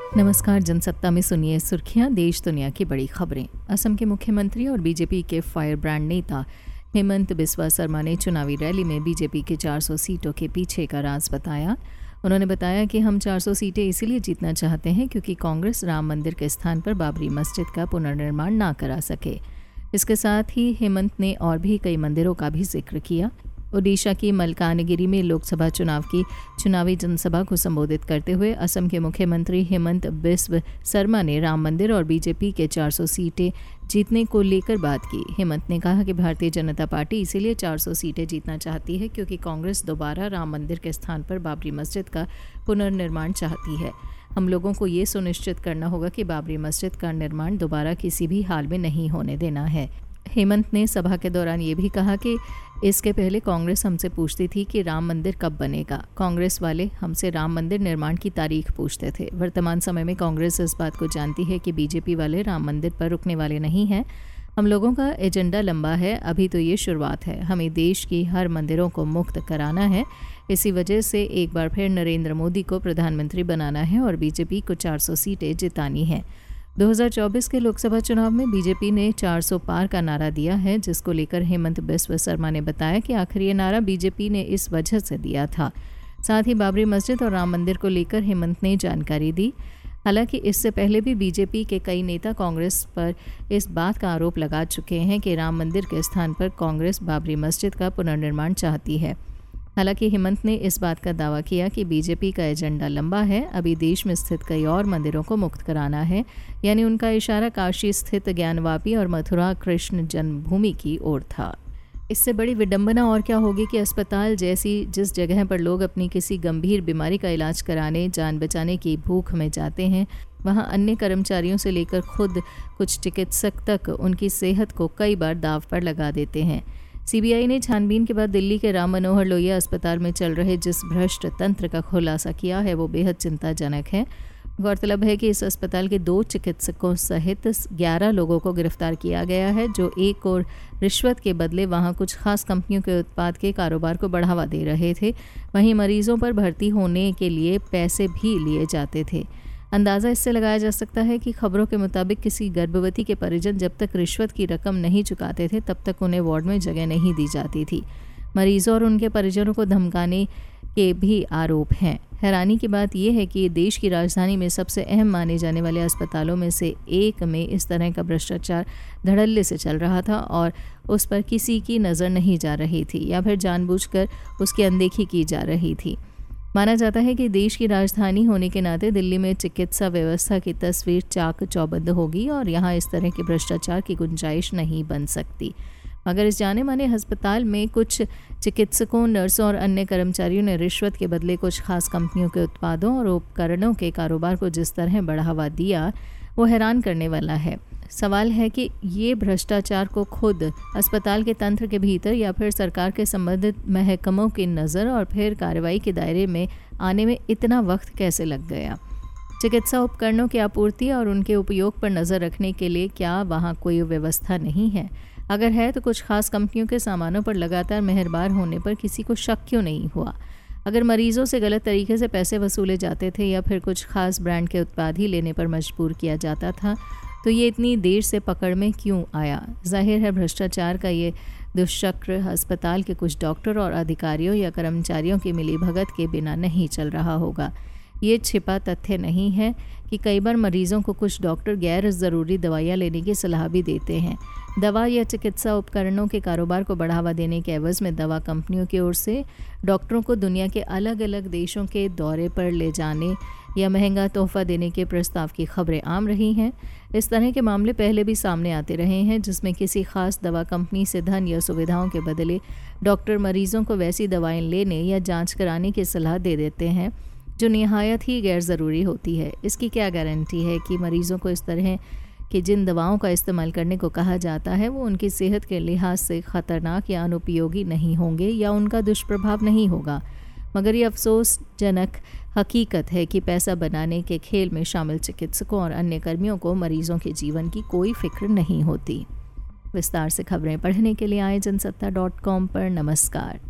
नमस्कार। जनसत्ता में सुनिए सुर्खियां, देश दुनिया की बड़ी खबरें। असम के मुख्यमंत्री और बीजेपी के फायर ब्रांड नेता हेमंत बिस्वा शर्मा ने चुनावी रैली में बीजेपी के 400 सीटों के पीछे का राज बताया। उन्होंने बताया कि हम 400 सीटें इसीलिए जीतना चाहते हैं क्योंकि कांग्रेस राम मंदिर के स्थान पर बाबरी मस्जिद का पुनर्निर्माण ना करा सके। इसके साथ ही हेमंत ने और भी कई मंदिरों का भी जिक्र किया। ओडिशा की मलकानगिरी में लोकसभा चुनाव की चुनावी जनसभा को संबोधित करते हुए असम के मुख्यमंत्री हेमंत बिस्वा शर्मा ने राम मंदिर और बीजेपी के 400 सीटें जीतने को लेकर बात की। हेमंत ने कहा कि भारतीय जनता पार्टी इसीलिए 400 सीटें जीतना चाहती है क्योंकि कांग्रेस दोबारा राम मंदिर के स्थान पर बाबरी मस्जिद का पुनर्निर्माण चाहती है। हम लोगों को ये सुनिश्चित करना होगा कि बाबरी मस्जिद का निर्माण दोबारा किसी भी हाल में नहीं होने देना है। हेमंत ने सभा के दौरान ये भी कहा कि इसके पहले कांग्रेस हमसे पूछती थी कि राम मंदिर कब बनेगा। कांग्रेस वाले हमसे राम मंदिर निर्माण की तारीख पूछते थे। वर्तमान समय में कांग्रेस इस बात को जानती है कि बीजेपी वाले राम मंदिर पर रुकने वाले नहीं हैं। हम लोगों का एजेंडा लंबा है, अभी तो ये शुरुआत है। हमें देश की हर मंदिरों को मुक्त कराना है। इसी वजह से एक बार फिर नरेंद्र मोदी को प्रधानमंत्री बनाना है और बीजेपी को 400 सीटें जितानी है। 2024 के लोकसभा चुनाव में बीजेपी ने 400 पार का नारा दिया है, जिसको लेकर हेमंत बिस्वा शर्मा ने बताया कि आखिर ये नारा बीजेपी ने इस वजह से दिया था। साथ ही बाबरी मस्जिद और राम मंदिर को लेकर हेमंत ने जानकारी दी। हालांकि इससे पहले भी बीजेपी के कई नेता कांग्रेस पर इस बात का आरोप लगा चुके हैं कि राम मंदिर के स्थान पर कांग्रेस बाबरी मस्जिद का पुनर्निर्माण चाहती है। हालांकि हेमंत ने इस बात का दावा किया कि बीजेपी का एजेंडा लंबा है, अभी देश में स्थित कई और मंदिरों को मुक्त कराना है। यानी उनका इशारा काशी स्थित ज्ञानवापी और मथुरा कृष्ण जन्मभूमि की ओर था। इससे बड़ी विडंबना और क्या होगी कि अस्पताल जैसी जिस जगह पर लोग अपनी किसी गंभीर बीमारी का इलाज कराने, जान बचाने की भूख में जाते हैं, वहां अन्य कर्मचारियों से लेकर खुद कुछ चिकित्सक तक उनकी सेहत को कई बार दांव पर लगा देते हैं। सीबीआई ने छानबीन के बाद दिल्ली के राम मनोहर लोहिया अस्पताल में चल रहे जिस भ्रष्ट तंत्र का खुलासा किया है वो बेहद चिंताजनक है। गौरतलब है कि इस अस्पताल के 2 चिकित्सकों सहित 11 लोगों को गिरफ्तार किया गया है, जो एक और रिश्वत के बदले वहां कुछ खास कंपनियों के उत्पाद के कारोबार को बढ़ावा दे रहे थे। वहीं मरीजों पर भर्ती होने के लिए पैसे भी लिए जाते थे। अंदाज़ा इससे लगाया जा सकता है कि खबरों के मुताबिक किसी गर्भवती के परिजन जब तक रिश्वत की रकम नहीं चुकाते थे तब तक उन्हें वार्ड में जगह नहीं दी जाती थी। मरीजों और उनके परिजनों को धमकाने के भी आरोप हैं। हैरानी की बात यह है कि देश की राजधानी में सबसे अहम माने जाने वाले अस्पतालों में से एक में इस तरह का भ्रष्टाचार धड़ल्ले से चल रहा था और उस पर किसी की नज़र नहीं जा रही थी या फिर जानबूझकर उसकी अनदेखी की जा रही थी। माना जाता है कि देश की राजधानी होने के नाते दिल्ली में चिकित्सा व्यवस्था की तस्वीर चाक चौबंद होगी और यहाँ इस तरह के भ्रष्टाचार की गुंजाइश नहीं बन सकती। मगर इस जाने माने अस्पताल में कुछ चिकित्सकों, नर्सों और अन्य कर्मचारियों ने रिश्वत के बदले कुछ खास कंपनियों के उत्पादों और उपकरणों के कारोबार को जिस तरह बढ़ावा दिया वो हैरान करने वाला है। सवाल है कि ये भ्रष्टाचार को खुद अस्पताल के तंत्र के भीतर या फिर सरकार के संबंधित महकमों की नज़र और फिर कार्रवाई के दायरे में आने में इतना वक्त कैसे लग गया। चिकित्सा उपकरणों की आपूर्ति और उनके उपयोग पर नज़र रखने के लिए क्या वहाँ कोई व्यवस्था नहीं है? अगर है तो कुछ खास कंपनियों के सामानों पर लगातार मेहरबार होने पर किसी को शक क्यों नहीं हुआ? अगर मरीजों से गलत तरीके से पैसे वसूले जाते थे या फिर कुछ खास ब्रांड के उत्पाद ही लेने पर मजबूर किया जाता था तो ये इतनी देर से पकड़ में क्यों आया? जाहिर है भ्रष्टाचार का ये दुष्चक्र अस्पताल के कुछ डॉक्टर और अधिकारियों या कर्मचारियों की मिलीभगत के बिना नहीं चल रहा होगा। ये छिपा तथ्य नहीं है कि कई बार मरीजों को कुछ डॉक्टर गैर ज़रूरी दवाइयाँ लेने की सलाह भी देते हैं। दवा या चिकित्सा उपकरणों के कारोबार को बढ़ावा देने के एवज़ में दवा कंपनियों की ओर से डॉक्टरों को दुनिया के अलग अलग देशों के दौरे पर ले जाने या महंगा तोहफा देने के प्रस्ताव की खबरें आम रही हैं। इस तरह के मामले पहले भी सामने आते रहे हैं जिसमें किसी खास दवा कंपनी से धन या सुविधाओं के बदले डॉक्टर मरीजों को वैसी दवाएं लेने या जांच कराने की सलाह दे देते हैं जो निहायत ही गैर ज़रूरी होती है। इसकी क्या गारंटी है कि मरीजों को इस तरह कि जिन दवाओं का इस्तेमाल करने को कहा जाता है वो उनकी सेहत के लिहाज से ख़तरनाक या अनुपयोगी नहीं होंगे या उनका दुष्प्रभाव नहीं होगा। मगर ये अफसोसजनक हकीकत है कि पैसा बनाने के खेल में शामिल चिकित्सकों और अन्य कर्मियों को मरीजों के जीवन की कोई फिक्र नहीं होती। विस्तार से खबरें पढ़ने के लिए आए जनसत्ता.com पर। नमस्कार।